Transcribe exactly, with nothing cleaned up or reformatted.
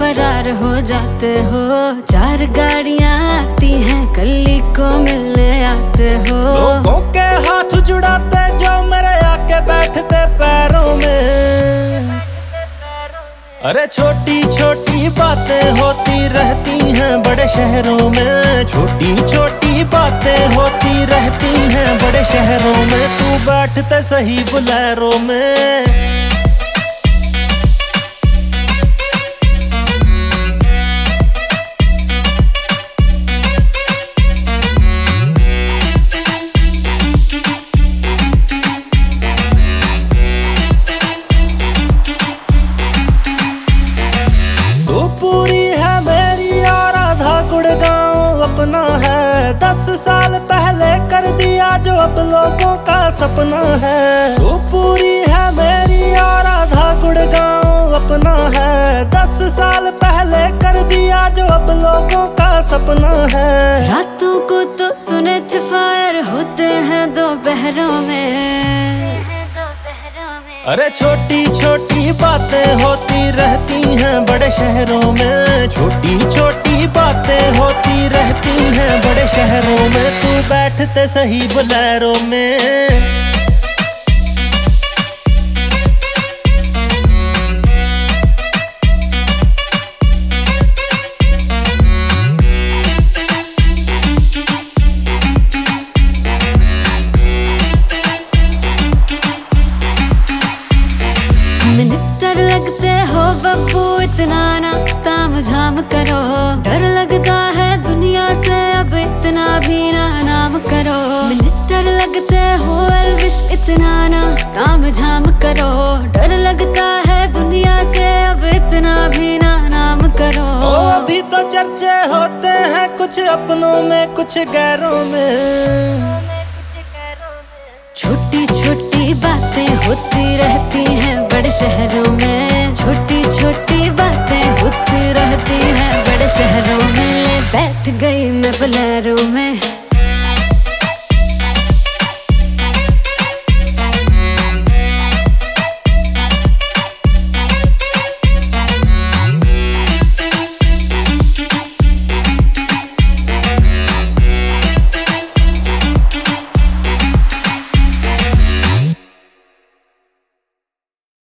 फरार हो जाते हो। चार गाड़ियां आती हैं कली को मिलने आते हो। लोगों के हाथ जुड़ाते जो मेरे आके बैठते पैरों में। अरे छोटी छोटी बातें होती रहती हैं बड़े शहरों में। छोटी छोटी बातें होती रहती हैं बड़े शहरों में। तू बैठते सही बुलेरो में। अपना है दस साल पहले कर दिया जो अब लोगों का सपना है। तू पूरी है मेरी और आधा गुड़गांव अपना है। दस साल पहले कर दिया जो अब लोगों का सपना है। रातों को तो सुने थे फायर होते हैं दोपहरों में। अरे छोटी छोटी बातें होती रहती हैं बड़े शहरों में। छोटी छोटी बातें होती रहती हैं बड़े शहरों में। तू बैठते सही बुलेरो में। मिनिस्टर लगते हो बब्बू इतना ना ताम झाम करो। डर लगता है दुनिया से अब इतना भी ना नाम करो। मिनिस्टर लगते हो एल्विश इतना ना ताम झाम करो। डर लगता है दुनिया से अब इतना भी ना नाम करो। ओ अभी तो चर्चे होते हैं कुछ अपनों में कुछ गैरों में। छोटी छोटी बातें होती रहती हैं बड़े शहरों में। छोटी छोटी बातें होती रहती हैं बड़े शहरों में। ले बैठ गई मैं बुलेरो